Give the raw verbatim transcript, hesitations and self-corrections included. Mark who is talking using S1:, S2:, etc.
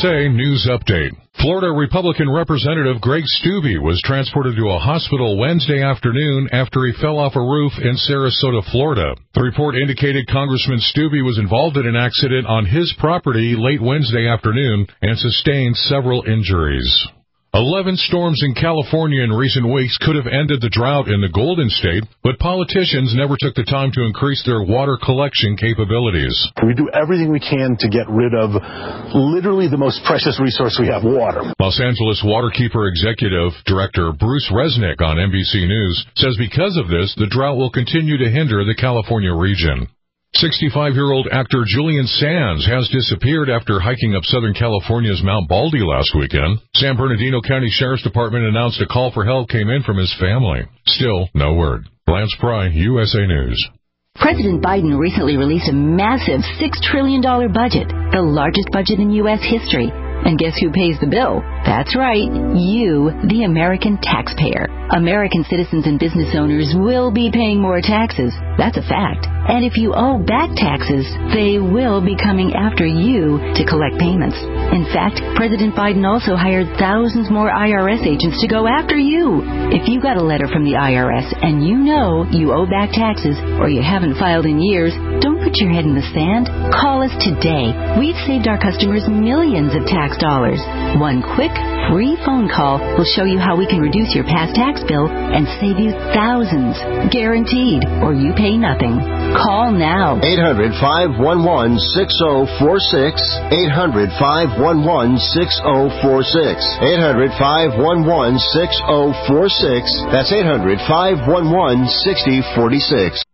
S1: A News Update. Florida Republican Representative Greg Steube was transported to a hospital Wednesday afternoon after he fell off a roof in Sarasota, Florida. The report indicated Congressman Steube was involved in an accident on his property late Wednesday afternoon and sustained several injuries. Eleven storms in California in recent weeks could have ended the drought in the Golden State, but politicians never took the time to increase their water collection capabilities.
S2: We do everything we can to get rid of literally the most precious resource we have, water.
S1: Los Angeles Waterkeeper Executive Director Bruce Resnick on N B C News says because of this, the drought will continue to hinder the California region. sixty-five-year-old actor Julian Sands has disappeared after hiking up Southern California's Mount Baldy last weekend. San Bernardino County Sheriff's Department announced a call for help came in from his family. Still, no word. Lance Pry, U S A News.
S3: President Biden recently released a massive six trillion dollars budget, the largest budget in U S history. And guess who pays the bill? That's right, you, the American taxpayer. American citizens and business owners will be paying more taxes. That's a fact. And if you owe back taxes, they will be coming after you to collect payments. In fact, President Biden also hired thousands more I R S agents to go after you. If you got a letter from the I R S and you know you owe back taxes or you haven't filed in years, don't put your head in the sand. Call us today. We've saved our customers millions of tax dollars. One quick, free phone call will show you how we can reduce your past tax bill and save you thousands. Guaranteed, or you pay nothing. Call now.
S4: eight hundred, five one one, six oh four six. eight hundred, five one one, six oh four six. eight hundred, five one one, six oh four six. That's eight hundred, five one one, six oh four six.